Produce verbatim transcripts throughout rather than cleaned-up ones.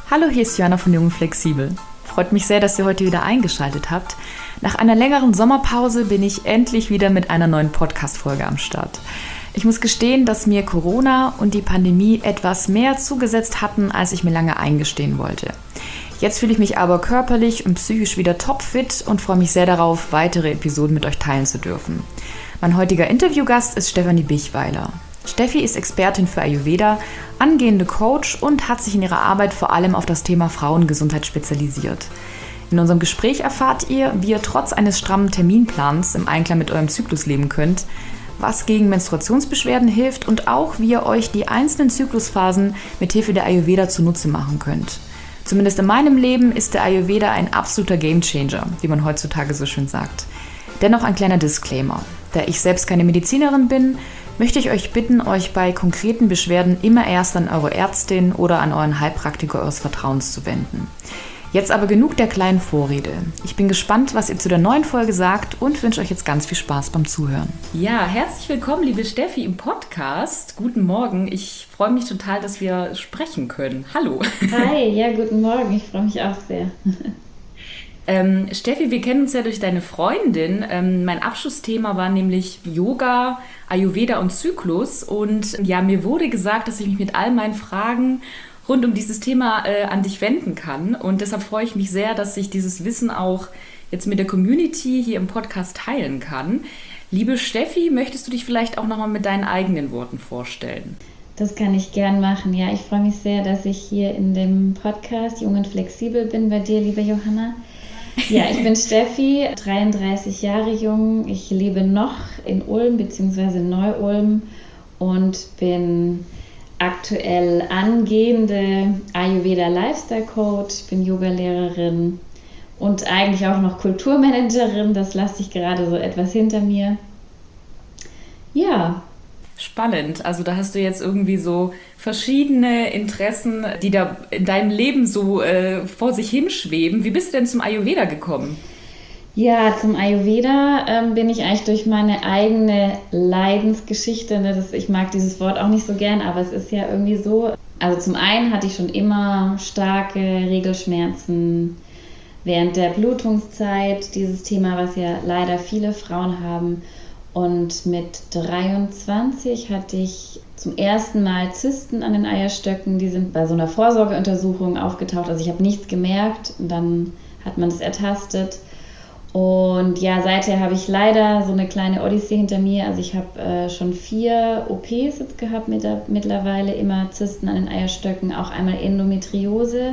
Hallo, hier ist Joanna von Jung und Flexibel. Freut mich sehr, dass ihr heute wieder eingeschaltet habt. Nach einer längeren Sommerpause bin ich endlich wieder mit einer neuen Podcast-Folge am Start. Ich muss gestehen, dass mir Corona und die Pandemie etwas mehr zugesetzt hatten, als ich mir lange eingestehen wollte. Jetzt fühle ich mich aber körperlich und psychisch wieder topfit und freue mich sehr darauf, weitere Episoden mit euch teilen zu dürfen. Mein heutiger Interviewgast ist Stefanie Bichweiler. Steffi ist Expertin für Ayurveda, angehende Coach und hat sich in ihrer Arbeit vor allem auf das Thema Frauengesundheit spezialisiert. In unserem Gespräch erfahrt ihr, wie ihr trotz eines strammen Terminplans im Einklang mit eurem Zyklus leben könnt, was gegen Menstruationsbeschwerden hilft und auch, wie ihr euch die einzelnen Zyklusphasen mit Hilfe der Ayurveda zunutze machen könnt. Zumindest in meinem Leben ist der Ayurveda ein absoluter Gamechanger, wie man heutzutage so schön sagt. Dennoch ein kleiner Disclaimer. Da ich selbst keine Medizinerin bin, möchte ich euch bitten, euch bei konkreten Beschwerden immer erst an eure Ärztin oder an euren Heilpraktiker eures Vertrauens zu wenden. Jetzt aber genug der kleinen Vorrede. Ich bin gespannt, was ihr zu der neuen Folge sagt und wünsche euch jetzt ganz viel Spaß beim Zuhören. Ja, herzlich willkommen, liebe Steffi, im Podcast. Guten Morgen. Ich freue mich total, dass wir sprechen können. Hallo. Hi, ja, guten Morgen. Ich freue mich auch sehr. Ähm, Steffi, wir kennen uns ja durch deine Freundin. Ähm, mein Abschlussthema war nämlich Yoga, Ayurveda und Zyklus. Und ja, mir wurde gesagt, dass ich mich mit all meinen Fragen rund um dieses Thema äh, an dich wenden kann. Und deshalb freue ich mich sehr, dass ich dieses Wissen auch jetzt mit der Community hier im Podcast teilen kann. Liebe Steffi, möchtest du dich vielleicht auch nochmal mit deinen eigenen Worten vorstellen? Das kann ich gern machen. Ja, ich freue mich sehr, dass ich hier in dem Podcast Jung und Flexibel bin bei dir, liebe Johanna. Ja, ich bin Steffi, dreiunddreißig Jahre jung. Ich lebe noch in Ulm bzw. Neu-Ulm und bin aktuell angehende Ayurveda-Lifestyle-Coach, bin Yogalehrerin und eigentlich auch noch Kulturmanagerin. Das lasse ich gerade so etwas hinter mir. Ja. Spannend. Also da hast du jetzt irgendwie so verschiedene Interessen, die da in deinem Leben so äh, vor sich hinschweben. Wie bist du denn zum Ayurveda gekommen? Ja, zum Ayurveda ähm, bin ich eigentlich durch meine eigene Leidensgeschichte, ne, das, ich mag dieses Wort auch nicht so gern, aber es ist ja irgendwie so. Also zum einen hatte ich schon immer starke Regelschmerzen während der Blutungszeit, dieses Thema, was ja leider viele Frauen haben. Und mit dreiundzwanzig hatte ich zum ersten Mal Zysten an den Eierstöcken. Die sind bei so einer Vorsorgeuntersuchung aufgetaucht. Also ich habe nichts gemerkt und dann hat man das ertastet. Und ja, seither habe ich leider so eine kleine Odyssee hinter mir. Also ich habe äh, schon vier O Ps jetzt gehabt mit der, mittlerweile, immer Zysten an den Eierstöcken, auch einmal Endometriose.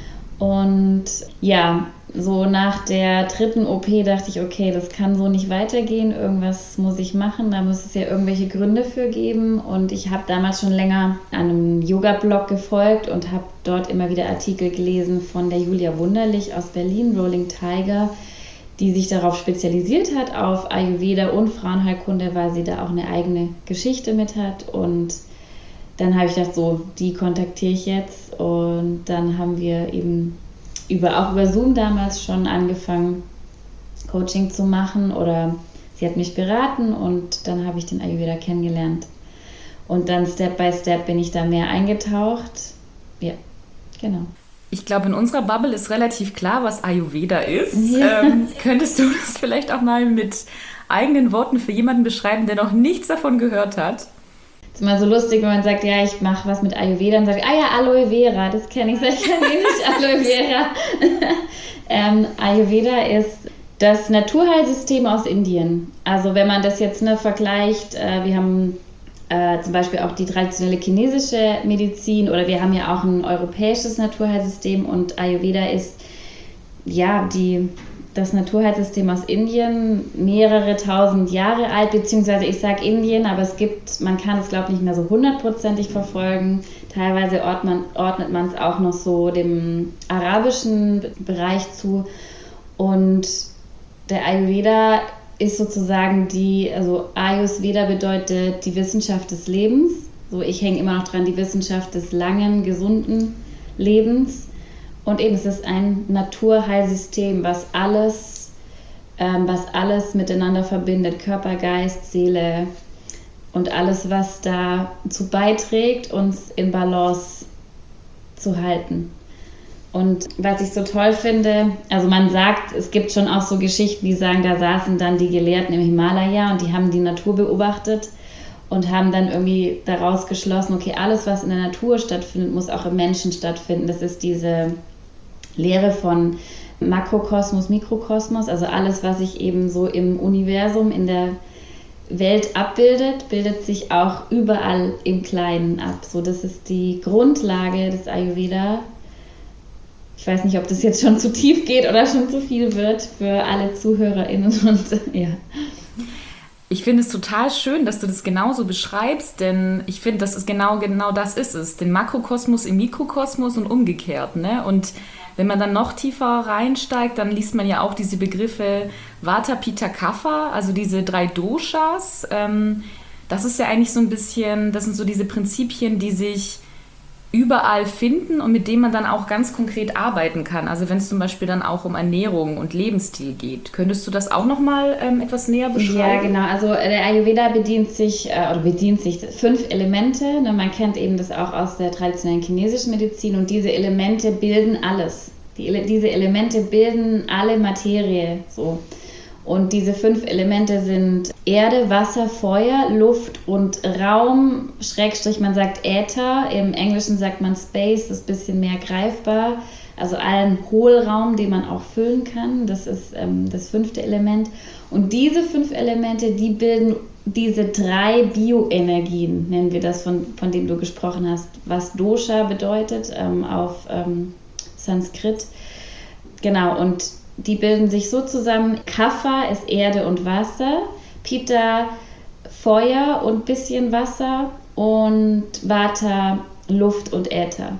Und ja, so nach der dritten O P dachte ich, okay, das kann so nicht weitergehen, irgendwas muss ich machen, da muss es ja irgendwelche Gründe für geben. Und ich habe damals schon länger einem Yoga-Blog gefolgt und habe dort immer wieder Artikel gelesen von der Julia Wunderlich aus Berlin, Rolling Tiger, die sich darauf spezialisiert hat, auf Ayurveda und Frauenheilkunde, weil sie da auch eine eigene Geschichte mit hat. Und dann habe ich gedacht, so, die kontaktiere ich jetzt. Und dann haben wir eben über, auch über Zoom damals schon angefangen, Coaching zu machen. Oder sie hat mich beraten und dann habe ich den Ayurveda kennengelernt. Und dann Step by Step bin ich da mehr eingetaucht. Ja, genau. Ich glaube, in unserer Bubble ist relativ klar, was Ayurveda ist. Ja. Ähm, könntest du das vielleicht auch mal mit eigenen Worten für jemanden beschreiben, der noch nichts davon gehört hat? Es ist immer so lustig, wenn man sagt, ja, ich mache was mit Ayurveda und sagt, ah ja, Aloe Vera, das kenne ich, ich kenne nicht Aloe Vera. ähm, Ayurveda ist das Naturheilsystem aus Indien. Also wenn man das jetzt ne, vergleicht, äh, wir haben äh, zum Beispiel auch die traditionelle chinesische Medizin oder wir haben ja auch ein europäisches Naturheilsystem und Ayurveda ist ja die... das Naturheilsystem aus Indien, mehrere tausend Jahre alt, beziehungsweise ich sage Indien, aber es gibt, man kann es glaube ich nicht mehr so hundertprozentig verfolgen. Teilweise ordnet man es auch noch so dem arabischen Bereich zu. Und der Ayurveda ist sozusagen die, also Ayurveda bedeutet die Wissenschaft des Lebens. So, ich hänge immer noch dran, die Wissenschaft des langen, gesunden Lebens. Und eben es ist ein Naturheilsystem, was alles, ähm, was alles miteinander verbindet, Körper, Geist, Seele und alles, was dazu beiträgt, uns in Balance zu halten. Und was ich so toll finde, also man sagt, es gibt schon auch so Geschichten, die sagen, da saßen dann die Gelehrten im Himalaya und die haben die Natur beobachtet und haben dann irgendwie daraus geschlossen, okay, alles, was in der Natur stattfindet, muss auch im Menschen stattfinden. Das ist diese Lehre von Makrokosmos, Mikrokosmos, also alles, was sich eben so im Universum, in der Welt abbildet, bildet sich auch überall im Kleinen ab. So, das ist die Grundlage des Ayurveda. Ich weiß nicht, ob das jetzt schon zu tief geht oder schon zu viel wird für alle ZuhörerInnen. Und, ja. Ich finde es total schön, dass du das genauso beschreibst, denn ich finde, das ist genau, genau das ist es. Den Makrokosmos im Mikrokosmos und umgekehrt. Ne? Und wenn man dann noch tiefer reinsteigt, dann liest man ja auch diese Begriffe Vata, Pitta, Kapha, also diese drei Doshas. Ähm, das ist ja eigentlich so ein bisschen, das sind so diese Prinzipien, die sich überall finden und mit denen man dann auch ganz konkret arbeiten kann. Also wenn es zum Beispiel dann auch um Ernährung und Lebensstil geht. Könntest du das auch nochmal ähm, etwas näher beschreiben? Ja, genau. Also der Ayurveda bedient sich, äh, oder bedient sich fünf Elemente. Ne? Man kennt eben das auch aus der traditionellen chinesischen Medizin und diese Elemente bilden alles. Die, diese Elemente bilden alle Materie. So. Und diese fünf Elemente sind Erde, Wasser, Feuer, Luft und Raum, Schrägstrich, man sagt Äther, im Englischen sagt man Space, das ist ein bisschen mehr greifbar, also allen Hohlraum, den man auch füllen kann, das ist ähm, das fünfte Element. Und diese fünf Elemente, die bilden diese drei Bioenergien, nennen wir das, von, von dem du gesprochen hast, was Dosha bedeutet ähm, auf ähm, Sanskrit. Genau, und die bilden sich so zusammen. Kapha ist Erde und Wasser, Pitta Feuer und bisschen Wasser und Vata Luft und Äther.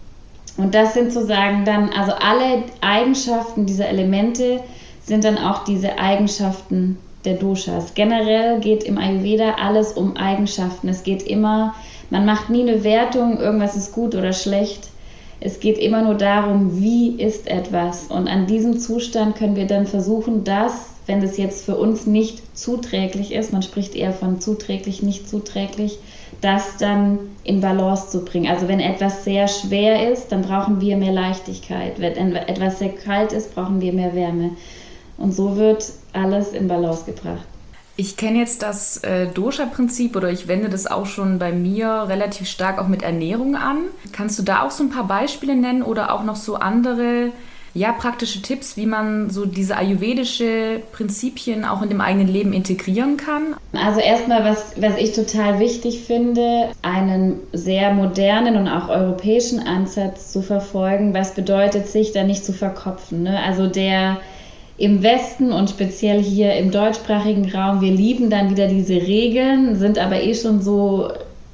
Und das sind sozusagen dann, also alle Eigenschaften dieser Elemente sind dann auch diese Eigenschaften der Doshas. Generell geht im Ayurveda alles um Eigenschaften. Es geht immer, man macht nie eine Wertung, irgendwas ist gut oder schlecht. Es geht immer nur darum, wie ist etwas. Und an diesem Zustand können wir dann versuchen, dass, wenn das jetzt für uns nicht zuträglich ist, man spricht eher von zuträglich, nicht zuträglich, das dann in Balance zu bringen. Also wenn etwas sehr schwer ist, dann brauchen wir mehr Leichtigkeit. Wenn etwas sehr kalt ist, brauchen wir mehr Wärme. Und so wird alles in Balance gebracht. Ich kenne jetzt das äh, Dosha-Prinzip oder ich wende das auch schon bei mir relativ stark auch mit Ernährung an. Kannst du da auch so ein paar Beispiele nennen oder auch noch so andere ja, praktische Tipps, wie man so diese ayurvedische Prinzipien auch in dem eigenen Leben integrieren kann? Also erstmal, was, was ich total wichtig finde, einen sehr modernen und auch europäischen Ansatz zu verfolgen. Was bedeutet, sich da nicht zu verkopfen, ne? Also der im Westen und speziell hier im deutschsprachigen Raum, wir lieben dann wieder diese Regeln, sind aber eh schon so,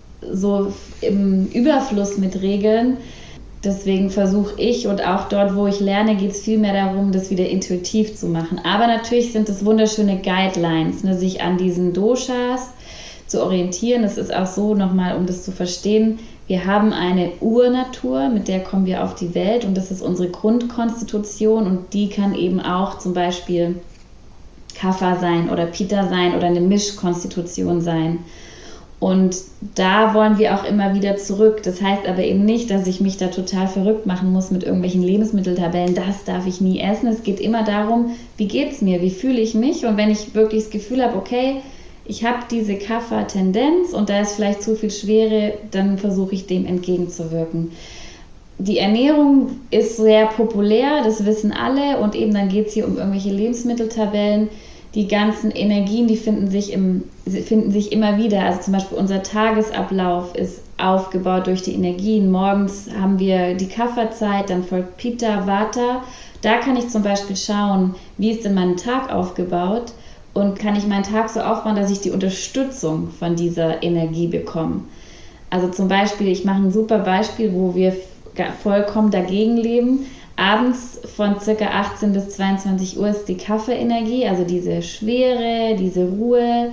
so im Überfluss mit Regeln. Deswegen versuche ich und auch dort, wo ich lerne, geht es viel mehr darum, das wieder intuitiv zu machen. Aber natürlich sind es wunderschöne Guidelines, ne, sich an diesen Doshas zu orientieren. Es ist auch so, nochmal, um das zu verstehen, wir haben eine Urnatur, mit der kommen wir auf die Welt und das ist unsere Grundkonstitution und die kann eben auch zum Beispiel Kapha sein oder Pitta sein oder eine Mischkonstitution sein. Und da wollen wir auch immer wieder zurück. Das heißt aber eben nicht, dass ich mich da total verrückt machen muss mit irgendwelchen Lebensmitteltabellen. Das darf ich nie essen. Es geht immer darum, wie geht es mir, wie fühle ich mich? Und wenn ich wirklich das Gefühl habe, okay, ich habe diese Kapha-Tendenz und da ist vielleicht zu viel Schwere, dann versuche ich dem entgegenzuwirken. Die Ernährung ist sehr populär, das wissen alle und eben dann geht es hier um irgendwelche Lebensmitteltabellen. Die ganzen Energien, die finden sich, im, finden sich immer wieder. Also zum Beispiel unser Tagesablauf ist aufgebaut durch die Energien. Morgens haben wir die Kapha-Zeit, dann folgt Pitta, Vata. Da kann ich zum Beispiel schauen, wie ist denn mein Tag aufgebaut und kann ich meinen Tag so aufbauen, dass ich die Unterstützung von dieser Energie bekomme. Also zum Beispiel, ich mache ein super Beispiel, wo wir vollkommen dagegen leben. Abends von ca. achtzehn bis zweiundzwanzig Uhr ist die Kapha-Energie, also diese Schwere, diese Ruhe.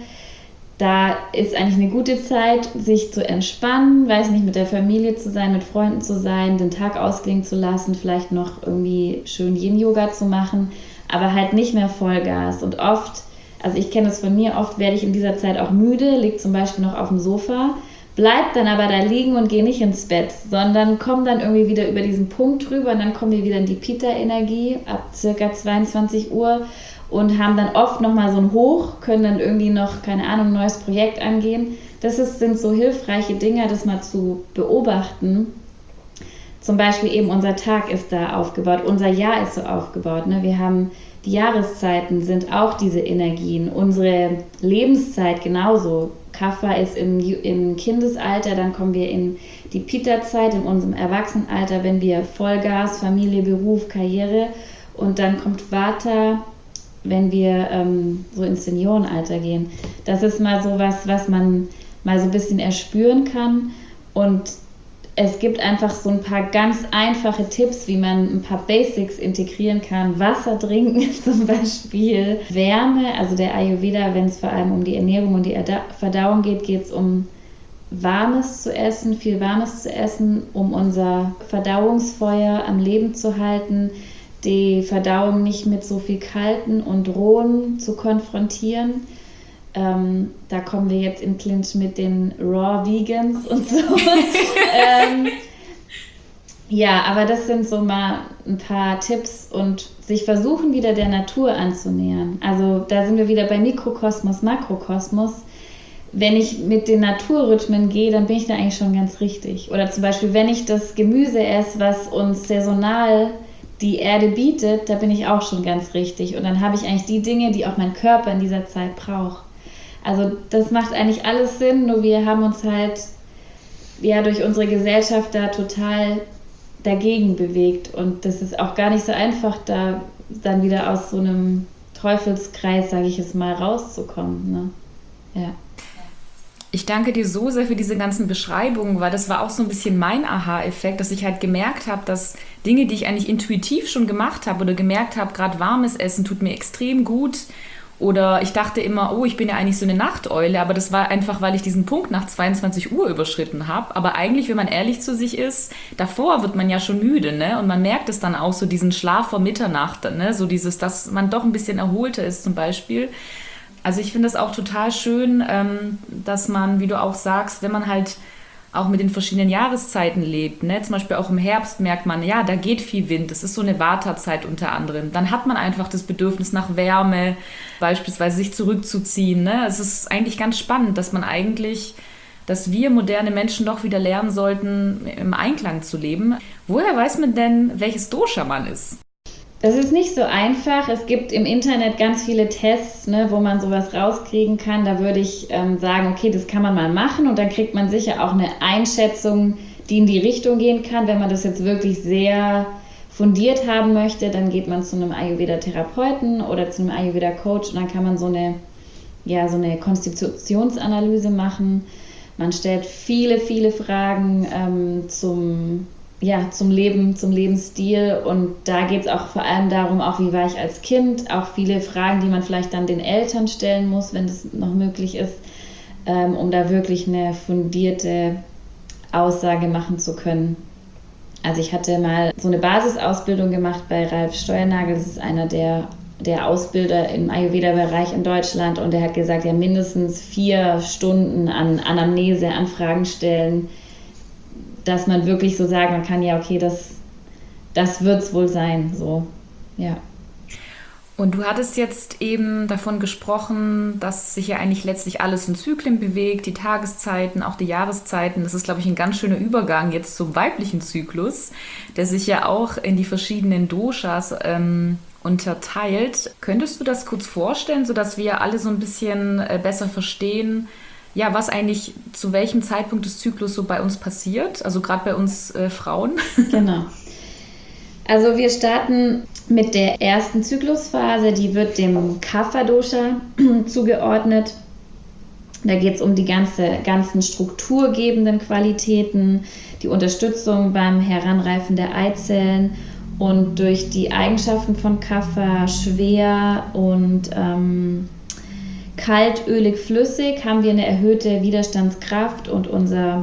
Da ist eigentlich eine gute Zeit, sich zu entspannen, weiß nicht, mit der Familie zu sein, mit Freunden zu sein, den Tag ausklingen zu lassen, vielleicht noch irgendwie schön Yin-Yoga zu machen, aber halt nicht mehr Vollgas. Und oft, also ich kenne das von mir, oft werde ich in dieser Zeit auch müde, liege zum Beispiel noch auf dem Sofa, bleib dann aber da liegen und geh nicht ins Bett, sondern komm dann irgendwie wieder über diesen Punkt rüber und dann kommen wir wieder in die Pitta-Energie ab circa zweiundzwanzig Uhr und haben dann oft nochmal so ein Hoch, können dann irgendwie noch, keine Ahnung, ein neues Projekt angehen. Das ist, sind so hilfreiche Dinge, das mal zu beobachten. Zum Beispiel eben unser Tag ist da aufgebaut, unser Jahr ist so aufgebaut. Ne? Wir haben die Jahreszeiten, sind auch diese Energien, unsere Lebenszeit genauso. Kapha ist im, im Kindesalter, dann kommen wir in die Pitta-Zeit, in unserem Erwachsenenalter, wenn wir Vollgas, Familie, Beruf, Karriere, und dann kommt Vata, wenn wir ähm, so ins Seniorenalter gehen. Das ist mal so was, was man mal so ein bisschen erspüren kann, und es gibt einfach so ein paar ganz einfache Tipps, wie man ein paar Basics integrieren kann. Wasser trinken zum Beispiel, Wärme, also der Ayurveda, wenn es vor allem um die Ernährung und die Verdauung geht, geht es um Warmes zu essen, viel Warmes zu essen, um unser Verdauungsfeuer am Leben zu halten, die Verdauung nicht mit so viel Kalten und Rohen zu konfrontieren. Ähm, da kommen wir jetzt in Clinch mit den Raw Vegans und so. ähm, ja, aber das sind so mal ein paar Tipps, und sich versuchen, wieder der Natur anzunähern. Also da sind wir wieder bei Mikrokosmos, Makrokosmos. Wenn ich mit den Naturrhythmen gehe, dann bin ich da eigentlich schon ganz richtig. Oder zum Beispiel, wenn ich das Gemüse esse, was uns saisonal die Erde bietet, da bin ich auch schon ganz richtig. Und dann habe ich eigentlich die Dinge, die auch mein Körper in dieser Zeit braucht. Also das macht eigentlich alles Sinn, nur wir haben uns halt ja durch unsere Gesellschaft da total dagegen bewegt, und das ist auch gar nicht so einfach, da dann wieder aus so einem Teufelskreis, sage ich es mal, rauszukommen. Ne? Ja. Ich danke dir so sehr für diese ganzen Beschreibungen, weil das war auch so ein bisschen mein Aha-Effekt, dass ich halt gemerkt habe, dass Dinge, die ich eigentlich intuitiv schon gemacht habe oder gemerkt habe, gerade warmes Essen tut mir extrem gut. Oder ich dachte immer, oh, ich bin ja eigentlich so eine Nachteule, aber das war einfach, weil ich diesen Punkt nach zweiundzwanzig Uhr überschritten habe. Aber eigentlich, wenn man ehrlich zu sich ist, davor wird man ja schon müde, ne? Und man merkt es dann auch, so diesen Schlaf vor Mitternacht, ne? So dieses, dass man doch ein bisschen erholter ist zum Beispiel. Also ich finde es auch total schön, dass man, wie du auch sagst, wenn man halt auch mit den verschiedenen Jahreszeiten lebt, ne? Zum Beispiel auch im Herbst merkt man, ja, da geht viel Wind, das ist so eine Vata-Zeit unter anderem. Dann hat man einfach das Bedürfnis nach Wärme, beispielsweise sich zurückzuziehen. Ne? Es ist eigentlich ganz spannend, dass man eigentlich, dass wir moderne Menschen doch wieder lernen sollten, im Einklang zu leben. Woher weiß man denn, welches Dosha man ist? Das ist nicht so einfach. Es gibt im Internet ganz viele Tests, ne, wo man sowas rauskriegen kann. Da würde ich ähm, sagen, okay, das kann man mal machen, und dann kriegt man sicher auch eine Einschätzung, die in die Richtung gehen kann. Wenn man das jetzt wirklich sehr fundiert haben möchte, dann geht man zu einem Ayurveda-Therapeuten oder zu einem Ayurveda-Coach, und dann kann man so eine, ja, so eine Konstitutionsanalyse machen. Man stellt viele, viele Fragen ähm, zum Ja, zum Leben, zum Lebensstil, und da geht es auch vor allem darum, auch wie war ich als Kind, auch viele Fragen, die man vielleicht dann den Eltern stellen muss, wenn das noch möglich ist, ähm, um da wirklich eine fundierte Aussage machen zu können. Also ich hatte mal so eine Basisausbildung gemacht bei Ralf Steuernagel, das ist einer der, der Ausbilder im Ayurveda-Bereich in Deutschland, und der hat gesagt, ja, mindestens vier Stunden an Anamnese, an Fragen stellen, dass man wirklich so sagen, man kann, ja, okay, das, das wird es wohl sein, so, ja. Und du hattest jetzt eben davon gesprochen, dass sich ja eigentlich letztlich alles in Zyklen bewegt, die Tageszeiten, auch die Jahreszeiten. Das ist, glaube ich, ein ganz schöner Übergang jetzt zum weiblichen Zyklus, der sich ja auch in die verschiedenen Doshas ähm, unterteilt. Könntest du das kurz vorstellen, sodass wir alle so ein bisschen äh, besser verstehen, ja, was eigentlich zu welchem Zeitpunkt des Zyklus so bei uns passiert, also gerade bei uns äh, Frauen? Genau. Also wir starten mit der ersten Zyklusphase, die wird dem Kapha-Dosha zugeordnet. Da geht es um die ganze, ganzen strukturgebenden Qualitäten, die Unterstützung beim Heranreifen der Eizellen, und durch die Eigenschaften von Kapha, schwer und ähm, kalt, ölig, flüssig, haben wir eine erhöhte Widerstandskraft, und unser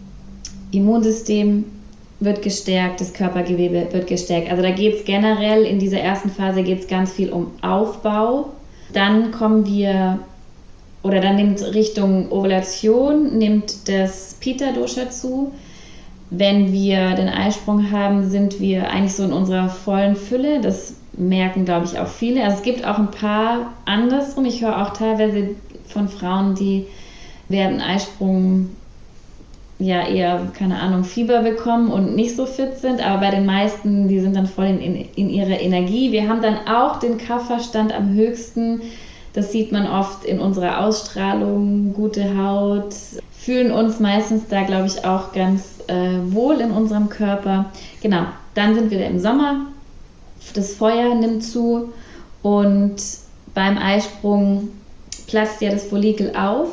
Immunsystem wird gestärkt, das Körpergewebe wird gestärkt. Also da geht es generell, in dieser ersten Phase geht es ganz viel um Aufbau. Dann kommen wir oder dann nimmt Richtung Ovulation, nimmt das Pitta-Dosha zu. Wenn wir den Eisprung haben, sind wir eigentlich so in unserer vollen Fülle. Das merken, glaube ich, auch viele. Also es gibt auch ein paar andersrum. Ich höre auch teilweise von Frauen, die während Eisprung ja eher, keine Ahnung, Fieber bekommen und nicht so fit sind. Aber bei den meisten, die sind dann voll in, in, in ihrer Energie. Wir haben dann auch den Kapha-Stand am höchsten. Das sieht man oft in unserer Ausstrahlung, gute Haut, fühlen uns meistens da, glaube ich, auch ganz äh, wohl in unserem Körper. Genau, dann sind wir im Sommer, das Feuer nimmt zu und beim Eisprung platzt ja das Follikel auf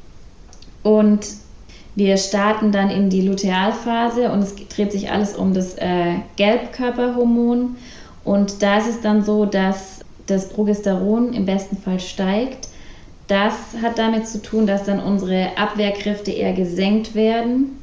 und wir starten dann in die Lutealphase und es dreht sich alles um das äh, Gelbkörperhormon und da ist es dann so, dass das Progesteron im besten Fall steigt. Das hat damit zu tun, dass dann unsere Abwehrkräfte eher gesenkt werden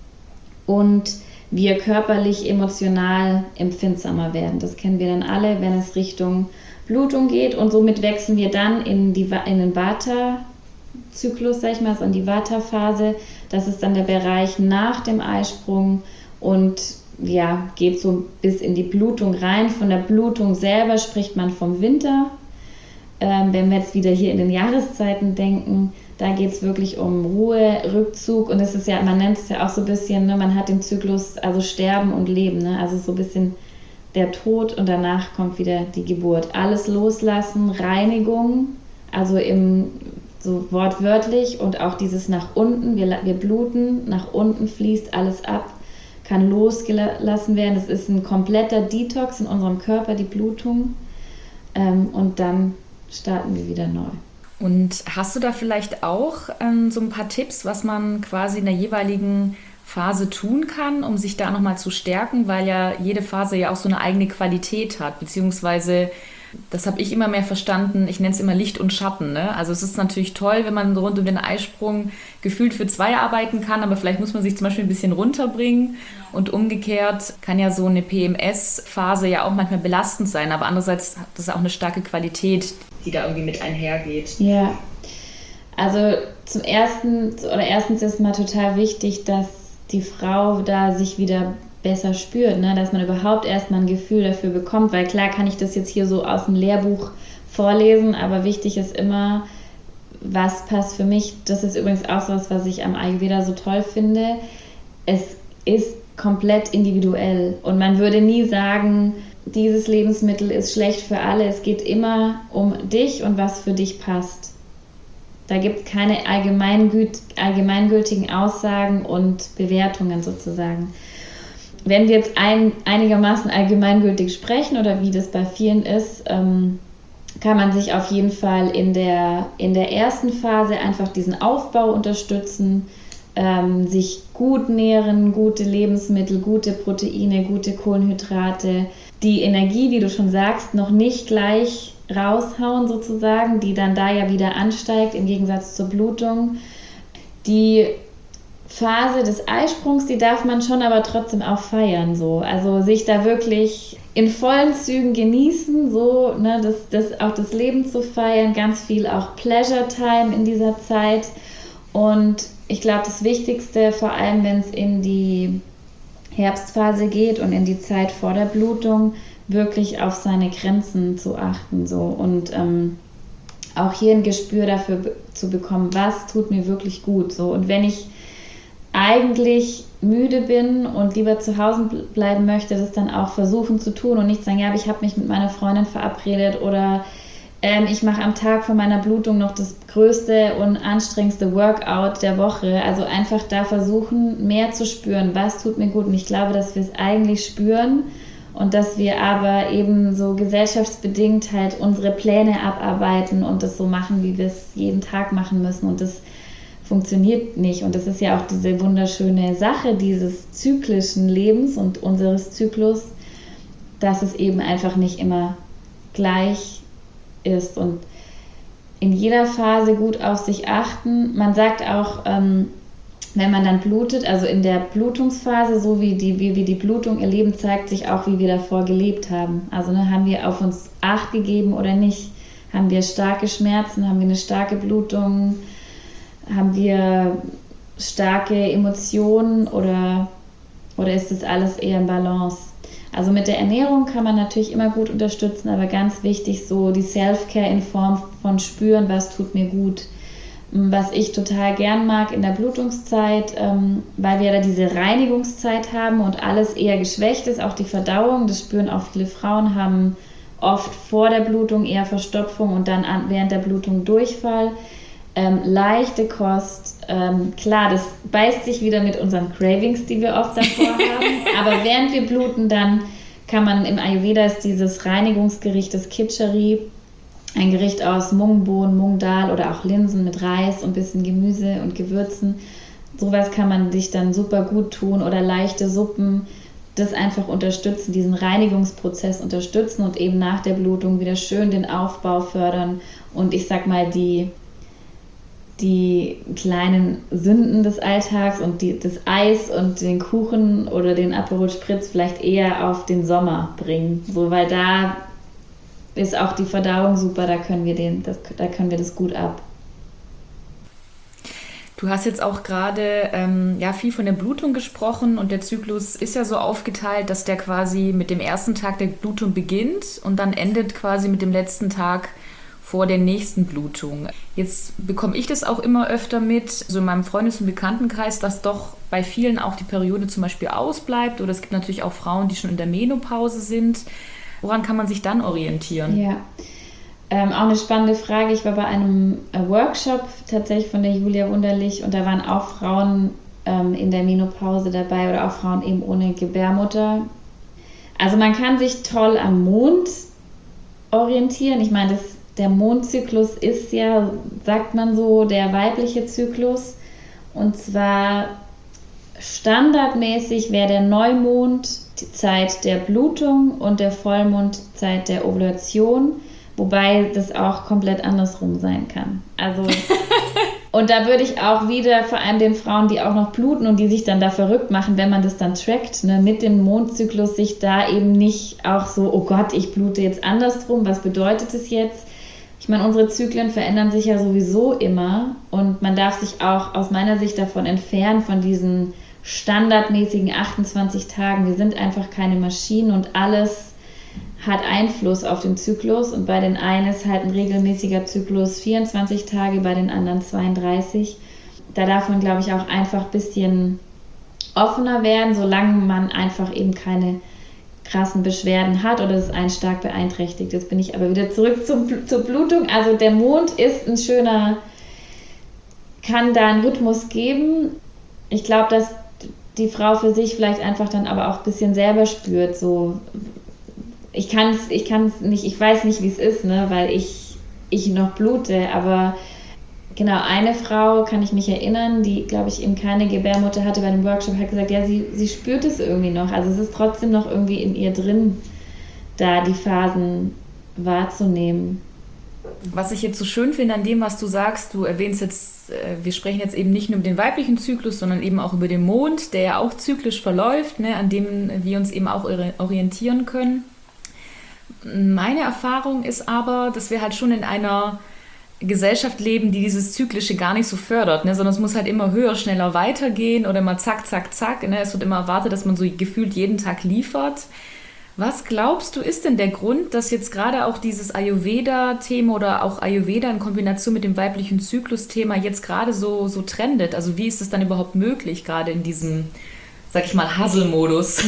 und wir körperlich, emotional empfindsamer werden. Das kennen wir dann alle, wenn es Richtung Blutung geht und somit wechseln wir dann in, die, in den Vata-Zyklus, sag ich mal, also in die Vata-Phase. Das ist dann der Bereich nach dem Eisprung und ja, geht so bis in die Blutung rein. Von der Blutung selber spricht man vom Winter. Ähm, wenn wir jetzt wieder hier in den Jahreszeiten denken, da geht es wirklich um Ruhe, Rückzug und es ist ja, man nennt es ja auch so ein bisschen, ne, man hat den Zyklus, also Sterben und Leben, ne, also so ein bisschen der Tod und danach kommt wieder die Geburt. Alles loslassen, Reinigung, also im, so wortwörtlich und auch dieses nach unten, wir, wir bluten, nach unten fließt alles ab, kann losgelassen werden, es ist ein kompletter Detox in unserem Körper, die Blutung ähm, und dann starten wir wieder neu. Und hast du da vielleicht auch ähm, so ein paar Tipps, was man quasi in der jeweiligen Phase tun kann, um sich da nochmal zu stärken, weil ja jede Phase ja auch so eine eigene Qualität hat, beziehungsweise das habe ich immer mehr verstanden, ich nenne es immer Licht und Schatten. Ne? Also es ist natürlich toll, wenn man rund um den Eisprung gefühlt für zwei arbeiten kann, aber vielleicht muss man sich zum Beispiel ein bisschen runterbringen und umgekehrt kann ja so eine P M S-Phase ja auch manchmal belastend sein, aber andererseits hat das auch eine starke Qualität, die da irgendwie mit einhergeht. Ja, also zum ersten oder erstens ist mal total wichtig, dass die Frau da sich wieder besser spürt, ne? Dass man überhaupt erstmal ein Gefühl dafür bekommt, weil klar kann ich das jetzt hier so aus dem Lehrbuch vorlesen, aber wichtig ist immer, was passt für mich. Das ist übrigens auch so was, was ich am Ayurveda so toll finde. Es ist komplett individuell und man würde nie sagen, dieses Lebensmittel ist schlecht für alle. Es geht immer um dich und was für dich passt. Da gibt es keine allgemeingült, allgemeingültigen Aussagen und Bewertungen sozusagen. Wenn wir jetzt ein, einigermaßen allgemeingültig sprechen oder wie das bei vielen ist, ähm, kann man sich auf jeden Fall in der, in der ersten Phase einfach diesen Aufbau unterstützen, ähm, sich gut nähren, gute Lebensmittel, gute Proteine, gute Kohlenhydrate, die Energie, wie du schon sagst, noch nicht gleich raushauen sozusagen, die dann da ja wieder ansteigt im Gegensatz zur Blutung. Die Phase des Eisprungs, die darf man schon aber trotzdem auch feiern, so. Also sich da wirklich in vollen Zügen genießen, so, ne, das, das, auch das Leben zu feiern, ganz viel auch Pleasure Time in dieser Zeit. Und ich glaube, das Wichtigste, vor allem wenn es in die Herbstphase geht und in die Zeit vor der Blutung, wirklich auf seine Grenzen zu achten, so. Und ähm, auch hier ein Gespür dafür be- zu bekommen, was tut mir wirklich gut, so. Und wenn ich eigentlich müde bin und lieber zu Hause bleiben möchte, das dann auch versuchen zu tun und nicht sagen, ja, aber ich habe mich mit meiner Freundin verabredet oder ähm, ich mache am Tag vor meiner Blutung noch das größte und anstrengendste Workout der Woche. Also einfach da versuchen, mehr zu spüren, was tut mir gut. Und ich glaube, dass wir es eigentlich spüren und dass wir aber eben so gesellschaftsbedingt halt unsere Pläne abarbeiten und das so machen, wie wir es jeden Tag machen müssen. Und das funktioniert nicht. Und das ist ja auch diese wunderschöne Sache dieses zyklischen Lebens und unseres Zyklus, dass es eben einfach nicht immer gleich ist. Und in jeder Phase gut auf sich achten. Man sagt auch, ähm, wenn man dann blutet, also in der Blutungsphase, so wie die, wie wir die Blutung erleben, zeigt sich auch, wie wir davor gelebt haben. Also ne, haben wir auf uns Acht gegeben oder nicht? Haben wir starke Schmerzen? Haben wir eine starke Blutung? Haben wir starke Emotionen oder, oder ist das alles eher in Balance? Also mit der Ernährung kann man natürlich immer gut unterstützen, aber ganz wichtig so die Self-Care in Form von spüren, was tut mir gut. Was ich total gern mag in der Blutungszeit, ähm, weil wir da diese Reinigungszeit haben und alles eher geschwächt ist, auch die Verdauung, das spüren auch viele Frauen, haben oft vor der Blutung eher Verstopfung und dann an, während der Blutung Durchfall. Ähm, leichte Kost, ähm, klar, das beißt sich wieder mit unseren Cravings, die wir oft davor haben, aber während wir bluten, dann kann man im Ayurveda ist dieses Reinigungsgericht, das Khichdi, ein Gericht aus Mungbohnen, Mungdal oder auch Linsen mit Reis und ein bisschen Gemüse und Gewürzen. Sowas kann man sich dann super gut tun oder leichte Suppen, das einfach unterstützen, diesen Reinigungsprozess unterstützen und eben nach der Blutung wieder schön den Aufbau fördern und ich sag mal die die kleinen Sünden des Alltags und die, das Eis und den Kuchen oder den Aperol Spritz vielleicht eher auf den Sommer bringen, so, weil da ist auch die Verdauung super, da können wir, den, das, da können wir das gut ab. Du hast jetzt auch gerade ähm, ja, viel von der Blutung gesprochen und der Zyklus ist ja so aufgeteilt, dass der quasi mit dem ersten Tag der Blutung beginnt und dann endet quasi mit dem letzten Tag vor der nächsten Blutung. Jetzt bekomme ich das auch immer öfter mit, so in meinem Freundes- und Bekanntenkreis, dass doch bei vielen auch die Periode zum Beispiel ausbleibt oder es gibt natürlich auch Frauen, die schon in der Menopause sind. Woran kann man sich dann orientieren? Ja, ähm, auch eine spannende Frage. Ich war bei einem äh, Workshop tatsächlich von der Julia Wunderlich und da waren auch Frauen ähm, in der Menopause dabei oder auch Frauen eben ohne Gebärmutter. Also man kann sich toll am Mond orientieren. Ich meine, das Der Mondzyklus ist ja, sagt man so, der weibliche Zyklus. Und zwar standardmäßig wäre der Neumond die Zeit der Blutung und der Vollmond Zeit der Ovulation, wobei das auch komplett andersrum sein kann. Also und da würde ich auch wieder vor allem den Frauen, die auch noch bluten und die sich dann da verrückt machen, wenn man das dann trackt, ne, mit dem Mondzyklus, sich da eben nicht auch so, oh Gott, ich blute jetzt andersrum, was bedeutet es jetzt? Ich meine, unsere Zyklen verändern sich ja sowieso immer und man darf sich auch aus meiner Sicht davon entfernen, von diesen standardmäßigen achtundzwanzig Tagen. Wir sind einfach keine Maschinen und alles hat Einfluss auf den Zyklus und bei den einen ist halt ein regelmäßiger Zyklus vierundzwanzig Tage, bei den anderen zweiunddreißig. Da darf man, glaube ich, auch einfach ein bisschen offener werden, solange man einfach eben keine krassen Beschwerden hat oder es einen stark beeinträchtigt. Jetzt bin ich aber wieder zurück zum, zur Blutung. Also der Mond ist ein schöner, kann da einen Rhythmus geben. Ich glaube, dass die Frau für sich vielleicht einfach dann aber auch ein bisschen selber spürt, so ich kann es ich kann's nicht, ich weiß nicht, wie es ist, ne, weil ich, ich noch blute, aber genau, eine Frau, kann ich mich erinnern, die, glaube ich, eben keine Gebärmutter hatte bei dem Workshop, hat gesagt, ja, sie, sie spürt es irgendwie noch. Also es ist trotzdem noch irgendwie in ihr drin, da die Phasen wahrzunehmen. Was ich jetzt so schön finde an dem, was du sagst, du erwähnst jetzt, wir sprechen jetzt eben nicht nur über den weiblichen Zyklus, sondern eben auch über den Mond, der ja auch zyklisch verläuft, ne, an dem wir uns eben auch orientieren können. Meine Erfahrung ist aber, dass wir halt schon in einer Gesellschaft leben, die dieses Zyklische gar nicht so fördert, ne? Sondern es muss halt immer höher, schneller weitergehen oder immer zack, zack, zack. Ne? Es wird immer erwartet, dass man so gefühlt jeden Tag liefert. Was glaubst du, ist denn der Grund, dass jetzt gerade auch dieses Ayurveda-Thema oder auch Ayurveda in Kombination mit dem weiblichen Zyklus-Thema jetzt gerade so, so trendet? Also wie ist es dann überhaupt möglich, gerade in diesem, sag ich mal, Hustle-Modus?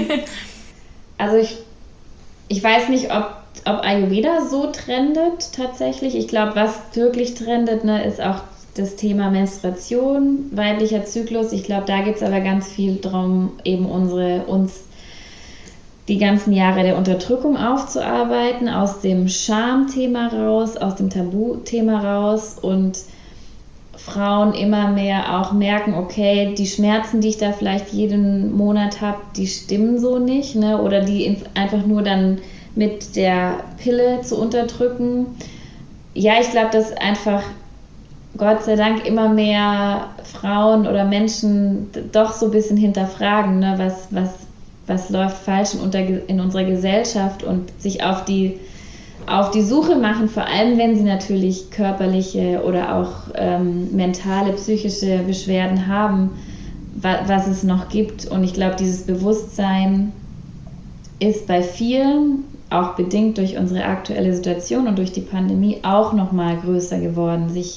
Also ich, ich weiß nicht, ob Ob Ayurveda so trendet tatsächlich. Ich glaube, was wirklich trendet, ne, ist auch das Thema Menstruation, weiblicher Zyklus. Ich glaube, da geht es aber ganz viel darum, eben unsere, uns die ganzen Jahre der Unterdrückung aufzuarbeiten, aus dem Schamthema raus, aus dem Tabuthema raus und Frauen immer mehr auch merken, okay, die Schmerzen, die ich da vielleicht jeden Monat habe, die stimmen so nicht, ne, oder die einfach nur dann mit der Pille zu unterdrücken. Ja, ich glaube, dass einfach Gott sei Dank immer mehr Frauen oder Menschen doch so ein bisschen hinterfragen, ne, was, was, was läuft falsch in, unter, in unserer Gesellschaft und sich auf die auf die Suche machen, vor allem wenn sie natürlich körperliche oder auch ähm, mentale, psychische Beschwerden haben, wa- was es noch gibt. Und ich glaube, dieses Bewusstsein ist bei vielen, auch bedingt durch unsere aktuelle Situation und durch die Pandemie, auch noch mal größer geworden, sich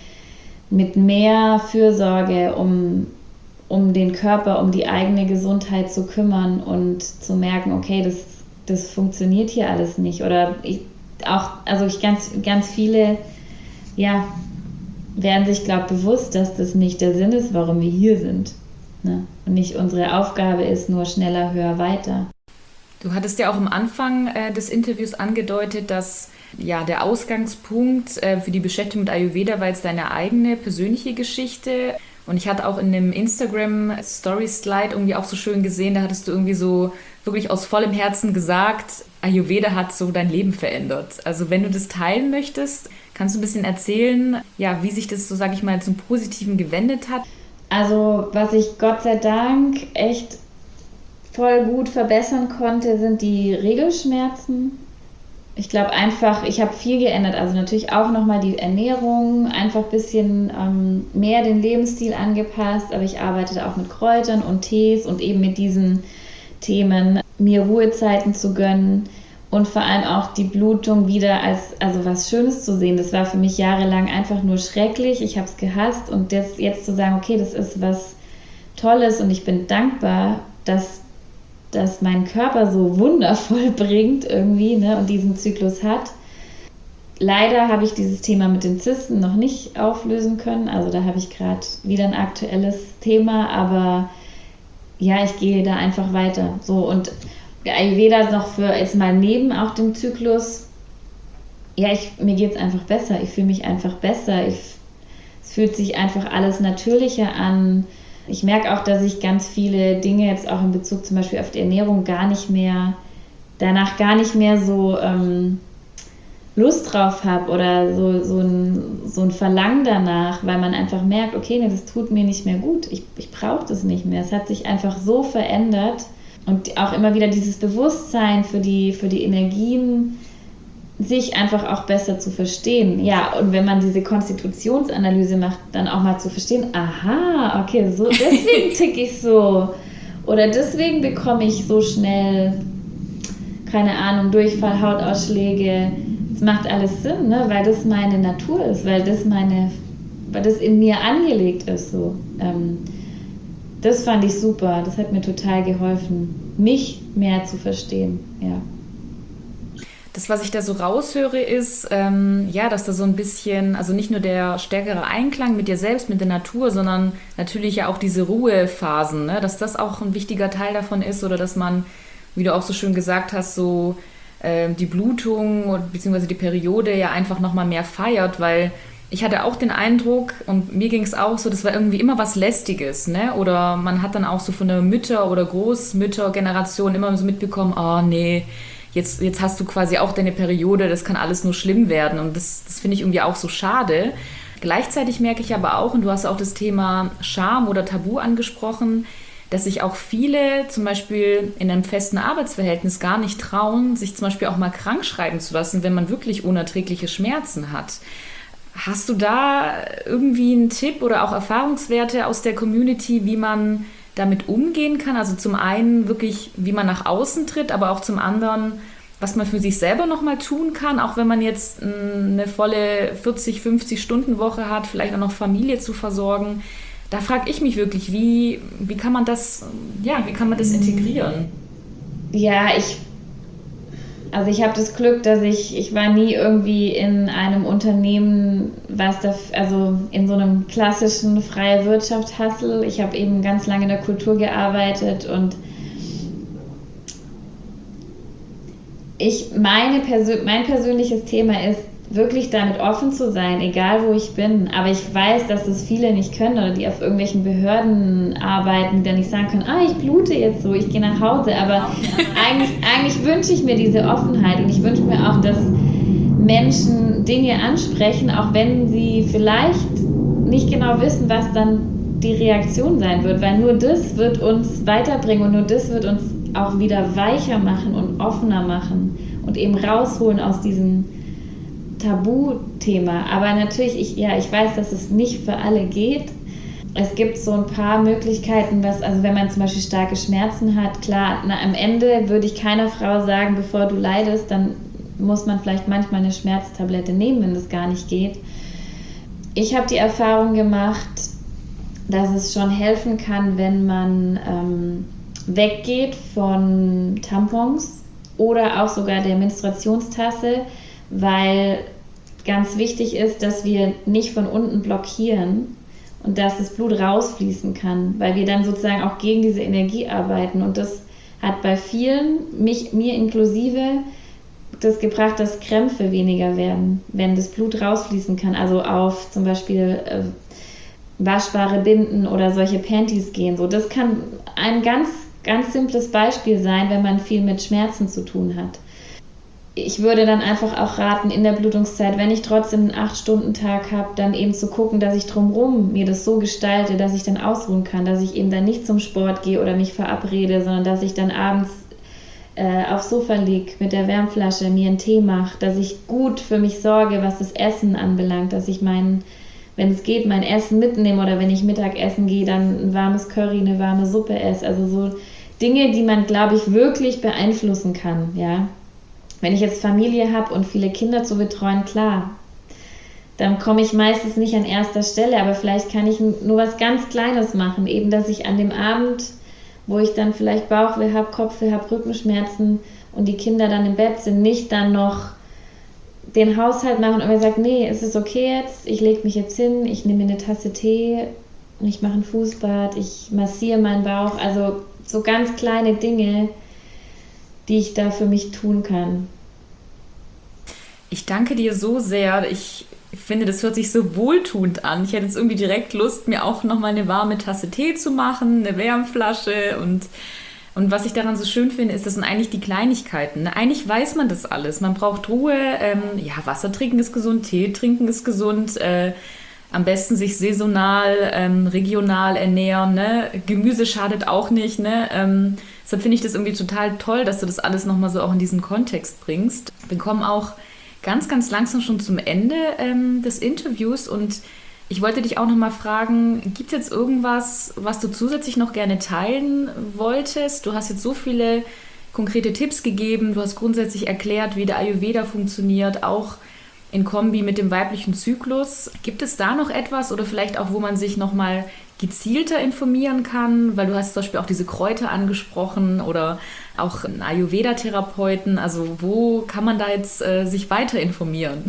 mit mehr Fürsorge um, um den Körper, um die eigene Gesundheit zu kümmern und zu merken, okay, das, das funktioniert hier alles nicht. Oder ich, auch, also ich ganz, ganz viele, ja, werden sich, glaube ich, bewusst, dass das nicht der Sinn ist, warum wir hier sind. Ne? Und nicht unsere Aufgabe ist, nur schneller, höher, weiter. Du hattest ja auch am Anfang äh, des Interviews angedeutet, dass ja, der Ausgangspunkt äh, für die Beschäftigung mit Ayurveda war jetzt deine eigene persönliche Geschichte. Und ich hatte auch in dem Instagram-Story-Slide irgendwie auch so schön gesehen, da hattest du irgendwie so wirklich aus vollem Herzen gesagt, Ayurveda hat so dein Leben verändert. Also wenn du das teilen möchtest, kannst du ein bisschen erzählen, ja, wie sich das so, sag ich mal, zum Positiven gewendet hat? Also was ich Gott sei Dank echt voll gut verbessern konnte, sind die Regelschmerzen. Ich glaube einfach, ich habe viel geändert, also natürlich auch nochmal die Ernährung, einfach ein bisschen ähm, mehr den Lebensstil angepasst, aber ich arbeite auch mit Kräutern und Tees und eben mit diesen Themen, mir Ruhezeiten zu gönnen und vor allem auch die Blutung wieder als also was Schönes zu sehen. Das war für mich jahrelang einfach nur schrecklich, ich habe es gehasst und das jetzt zu sagen, okay, das ist was Tolles und ich bin dankbar, dass dass mein Körper so wundervoll bringt irgendwie, ne, und diesen Zyklus hat. Leider habe ich dieses Thema mit den Zysten noch nicht auflösen können, also da habe ich gerade wieder ein aktuelles Thema, aber ja, ich gehe da einfach weiter. So, und der Ayurveda noch für jetzt mal neben auch dem Zyklus, ja, ich, mir geht es einfach besser, ich fühle mich einfach besser, ich, es fühlt sich einfach alles natürlicher an. Ich merke auch, dass ich ganz viele Dinge jetzt auch in Bezug zum Beispiel auf die Ernährung gar nicht mehr, danach gar nicht mehr so ähm, Lust drauf habe oder so, so, ein, so ein Verlangen danach, weil man einfach merkt, okay, nee, das tut mir nicht mehr gut, ich, ich brauche das nicht mehr. Es hat sich einfach so verändert und auch immer wieder dieses Bewusstsein für die, für die Energien, sich einfach auch besser zu verstehen. Ja, und wenn man diese Konstitutionsanalyse macht, dann auch mal zu verstehen, aha, okay, so deswegen tick ich so. Oder deswegen bekomme ich so schnell, keine Ahnung, Durchfall, Hautausschläge. Das macht alles Sinn, ne? Weil das meine Natur ist, weil das meine, weil das in mir angelegt ist. So. Ähm, das fand ich super, das hat mir total geholfen, mich mehr zu verstehen, ja. Das, was ich da so raushöre, ist, ähm, ja, dass da so ein bisschen, also nicht nur der stärkere Einklang mit dir selbst, mit der Natur, sondern natürlich ja auch diese Ruhephasen, ne? Dass das auch ein wichtiger Teil davon ist oder dass man, wie du auch so schön gesagt hast, so äh, die Blutung bzw. die Periode ja einfach nochmal mehr feiert, weil ich hatte auch den Eindruck, und mir ging es auch so, das war irgendwie immer was Lästiges, ne? Oder man hat dann auch so von der Mütter- oder Großmüttergeneration immer so mitbekommen, oh nee, Jetzt, jetzt hast du quasi auch deine Periode, das kann alles nur schlimm werden und das, das finde ich irgendwie auch so schade. Gleichzeitig merke ich aber auch, und du hast auch das Thema Scham oder Tabu angesprochen, dass sich auch viele zum Beispiel in einem festen Arbeitsverhältnis gar nicht trauen, sich zum Beispiel auch mal krank schreiben zu lassen, wenn man wirklich unerträgliche Schmerzen hat. Hast du da irgendwie einen Tipp oder auch Erfahrungswerte aus der Community, wie man damit umgehen kann? Also zum einen wirklich, wie man nach außen tritt, aber auch zum anderen, was man für sich selber nochmal tun kann, auch wenn man jetzt eine volle vierzig, fünfzig Stunden Woche hat, vielleicht auch noch Familie zu versorgen. Da frage ich mich wirklich, wie, wie kann man das, ja, wie kann man das integrieren? Ja, ich Also ich habe das Glück, dass ich, ich war nie irgendwie in einem Unternehmen, was da, also in so einem klassischen freie Wirtschaft-Hustle. Ich habe eben ganz lange in der Kultur gearbeitet und ich, meine Persön- mein persönliches Thema ist, wirklich damit offen zu sein, egal wo ich bin. Aber ich weiß, dass das viele nicht können oder die auf irgendwelchen Behörden arbeiten, die dann nicht sagen können, ah, ich blute jetzt so, ich gehe nach Hause. Aber eigentlich, eigentlich wünsche ich mir diese Offenheit und ich wünsche mir auch, dass Menschen Dinge ansprechen, auch wenn sie vielleicht nicht genau wissen, was dann die Reaktion sein wird, weil nur das wird uns weiterbringen und nur das wird uns auch wieder weicher machen und offener machen und eben rausholen aus diesem Tabuthema. Aber natürlich, ich, ja, ich weiß, dass es nicht für alle geht. Es gibt so ein paar Möglichkeiten, was, also wenn man zum Beispiel starke Schmerzen hat, klar, na, am Ende würde ich keiner Frau sagen, bevor du leidest, dann muss man vielleicht manchmal eine Schmerztablette nehmen, wenn das gar nicht geht. Ich habe die Erfahrung gemacht, dass es schon helfen kann, wenn man ähm, weggeht von Tampons oder auch sogar der Menstruationstasse, weil ganz wichtig ist, dass wir nicht von unten blockieren und dass das Blut rausfließen kann, weil wir dann sozusagen auch gegen diese Energie arbeiten. Und das hat bei vielen, mich, mir inklusive, das gebracht, dass Krämpfe weniger werden, wenn das Blut rausfließen kann. Also auf zum Beispiel äh, waschbare Binden oder solche Panties gehen. So, das kann ein ganz, ganz simples Beispiel sein, wenn man viel mit Schmerzen zu tun hat. Ich würde dann einfach auch raten, in der Blutungszeit, wenn ich trotzdem einen acht-Stunden-Tag habe, dann eben zu gucken, dass ich drumherum mir das so gestalte, dass ich dann ausruhen kann, dass ich eben dann nicht zum Sport gehe oder mich verabrede, sondern dass ich dann abends äh, aufs Sofa liege mit der Wärmflasche, mir einen Tee mache, dass ich gut für mich sorge, was das Essen anbelangt, dass ich mein, wenn es geht, mein Essen mitnehme oder wenn ich Mittagessen gehe, dann ein warmes Curry, eine warme Suppe esse. Also so Dinge, die man, glaube ich, wirklich beeinflussen kann, ja. Wenn ich jetzt Familie habe und viele Kinder zu betreuen, klar, dann komme ich meistens nicht an erster Stelle, aber vielleicht kann ich nur was ganz Kleines machen, eben, dass ich an dem Abend, wo ich dann vielleicht Bauchweh habe, Kopfweh habe, Rückenschmerzen und die Kinder dann im Bett sind, nicht dann noch den Haushalt machen und mir sagt, nee, es ist okay jetzt, ich lege mich jetzt hin, ich nehme mir eine Tasse Tee, ich mache ein Fußbad, ich massiere meinen Bauch, also so ganz kleine Dinge, die ich da für mich tun kann. Ich danke dir so sehr. Ich finde, das hört sich so wohltuend an. Ich hätte jetzt irgendwie direkt Lust, mir auch nochmal eine warme Tasse Tee zu machen, eine Wärmflasche. Und, und was ich daran so schön finde, ist, das sind eigentlich die Kleinigkeiten. Eigentlich weiß man das alles. Man braucht Ruhe. Ähm, ja, Wasser trinken ist gesund, Tee trinken ist gesund. Äh, am besten sich saisonal, ähm, regional ernähren. Ne? Gemüse schadet auch nicht. Ne? Ähm, deshalb finde ich das irgendwie total toll, dass du das alles nochmal so auch in diesen Kontext bringst. Wir kommen auch ganz, ganz langsam schon zum Ende ähm, des Interviews und ich wollte dich auch nochmal fragen, gibt es jetzt irgendwas, was du zusätzlich noch gerne teilen wolltest? Du hast jetzt so viele konkrete Tipps gegeben, du hast grundsätzlich erklärt, wie der Ayurveda funktioniert, auch in Kombi mit dem weiblichen Zyklus. Gibt es da noch etwas oder vielleicht auch, wo man sich nochmal gezielter informieren kann? Weil du hast zum Beispiel auch diese Kräuter angesprochen oder auch einen Ayurveda-Therapeuten. Also wo kann man da jetzt äh, sich weiter informieren?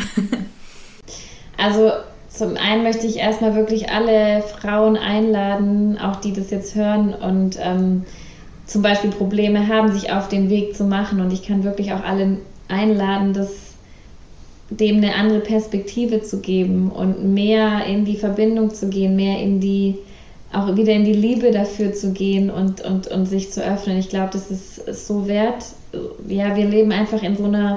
Also zum einen möchte ich erstmal wirklich alle Frauen einladen, auch die das jetzt hören und ähm, zum Beispiel Probleme haben, sich auf den Weg zu machen. Und ich kann wirklich auch alle einladen, das dem eine andere Perspektive zu geben und mehr in die Verbindung zu gehen, mehr in die, auch wieder in die Liebe dafür zu gehen und, und, und sich zu öffnen. Ich glaube, das ist, ist so wert. Ja, wir leben einfach in so einer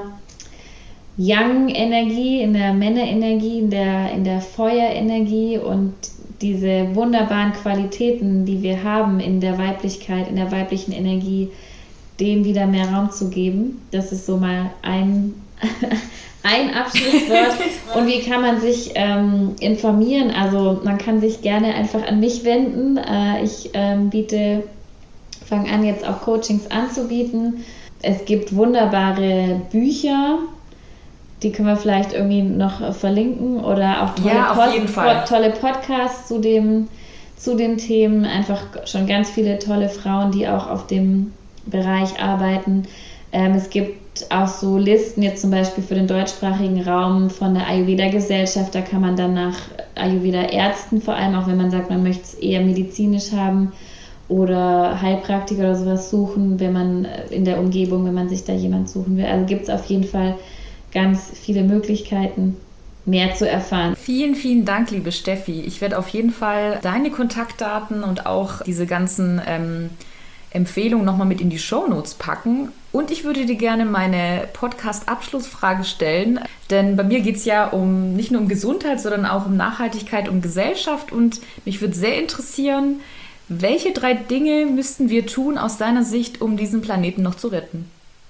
Yang-Energie, in der Männerenergie, in der, in der Feuerenergie und diese wunderbaren Qualitäten, die wir haben in der Weiblichkeit, in der weiblichen Energie, dem wieder mehr Raum zu geben. Das ist so mal ein Ein Abschlusswort. Und wie kann man sich ähm, informieren? Also man kann sich gerne einfach an mich wenden. Äh, ich ähm, biete, fange an jetzt auch Coachings anzubieten. Es gibt wunderbare Bücher, die können wir vielleicht irgendwie noch verlinken oder auch tolle, ja, auf jeden Pod- Fall. tolle Podcasts zu dem, zu den Themen. Einfach schon ganz viele tolle Frauen, die auch auf dem Bereich arbeiten. Ähm, es gibt auch so Listen, jetzt zum Beispiel für den deutschsprachigen Raum von der Ayurveda-Gesellschaft, da kann man dann nach Ayurveda-Ärzten, vor allem auch wenn man sagt, man möchte es eher medizinisch haben oder Heilpraktiker oder sowas suchen, wenn man in der Umgebung, wenn man sich da jemand suchen will. Also gibt es auf jeden Fall ganz viele Möglichkeiten, mehr zu erfahren. Vielen, vielen Dank, liebe Steffi. Ich werde auf jeden Fall deine Kontaktdaten und auch diese ganzen ähm, Empfehlungen nochmal mit in die Shownotes packen. Und ich würde dir gerne meine Podcast-Abschlussfrage stellen, denn bei mir geht es ja um nicht nur um Gesundheit, sondern auch um Nachhaltigkeit, um Gesellschaft und mich würde sehr interessieren, Welche drei Dinge müssten wir tun aus deiner Sicht, um diesen Planeten noch zu retten?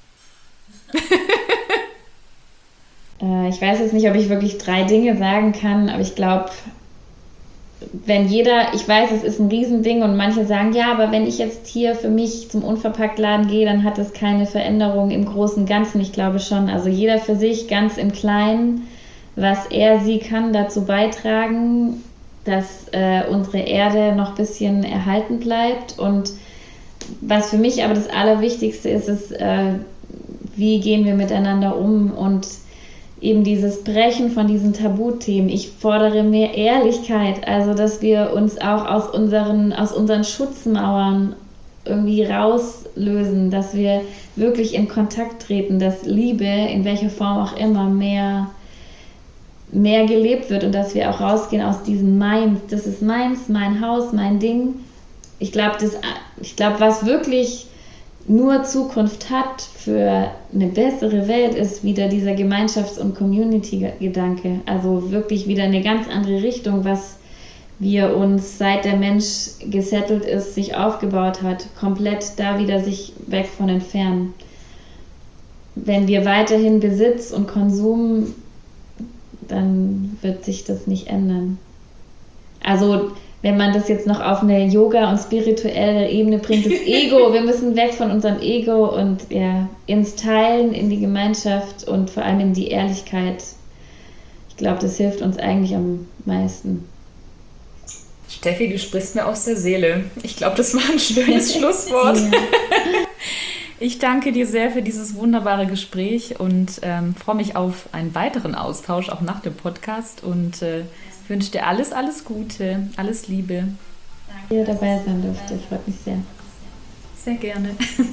äh, ich weiß jetzt nicht, ob ich wirklich drei Dinge sagen kann, aber ich glaube, wenn jeder, ich weiß, es ist ein Riesending und manche sagen, ja, aber wenn ich jetzt hier für mich zum Unverpacktladen gehe, dann hat das keine Veränderung im Großen und Ganzen. Ich glaube schon, also jeder für sich ganz im Kleinen, was er, sie kann, dazu beitragen, dass äh, unsere Erde noch ein bisschen erhalten bleibt. Und was für mich aber das Allerwichtigste ist, ist, äh, wie gehen wir miteinander um und eben dieses Brechen von diesen Tabuthemen. Ich fordere mehr Ehrlichkeit, also dass wir uns auch aus unseren, aus unseren Schutzmauern irgendwie rauslösen, dass wir wirklich in Kontakt treten, dass Liebe, in welcher Form auch immer, mehr, mehr gelebt wird und dass wir auch rausgehen aus diesem Meins. Das ist meins, mein Haus, mein Ding. Ich glaube, das, ich glaube, was wirklich nur Zukunft hat für eine bessere Welt, ist wieder dieser Gemeinschafts- und Community-Gedanke. Also wirklich wieder eine ganz andere Richtung, was wir uns, seit der Mensch gesettelt ist, sich aufgebaut hat, komplett da wieder sich weg von entfernen. Wenn wir weiterhin Besitz und Konsum, dann wird sich das nicht ändern. Also wenn man das jetzt noch auf eine Yoga- und spirituelle Ebene bringt, das Ego, wir müssen weg von unserem Ego und ja, ins Teilen, in die Gemeinschaft und vor allem in die Ehrlichkeit. Ich glaube, das hilft uns eigentlich am meisten. Steffi, du sprichst mir aus der Seele. Ich glaube, das war ein schönes Schlusswort. Ja. Ich danke dir sehr für dieses wunderbare Gespräch und ähm, freue mich auf einen weiteren Austausch, auch nach dem Podcast, und äh, wünsche dir alles, alles Gute, alles Liebe. Danke, dass ihr dabei sein durfte. Freut mich sehr. Sehr gerne.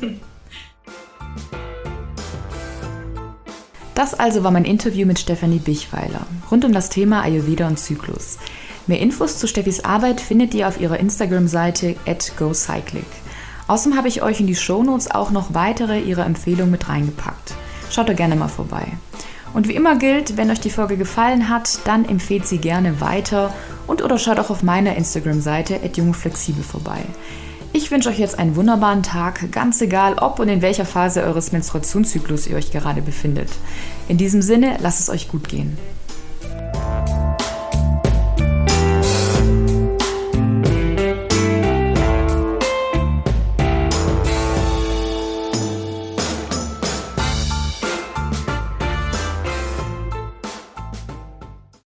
Das also war mein Interview mit Stefanie Bichweiler rund um das Thema Ayurveda und Zyklus. Mehr Infos zu Steffis Arbeit findet ihr auf ihrer Instagram-Seite at go cyclic. Außerdem habe ich euch in die Shownotes auch noch weitere ihrer Empfehlungen mit reingepackt. Schaut da gerne mal vorbei. Und wie immer gilt, wenn euch die Folge gefallen hat, dann empfehlt sie gerne weiter und oder schaut auch auf meiner Instagram-Seite at jungflexibel vorbei. Ich wünsche euch jetzt einen wunderbaren Tag, ganz egal, ob und in welcher Phase eures Menstruationszyklus ihr euch gerade befindet. In diesem Sinne, lasst es euch gut gehen.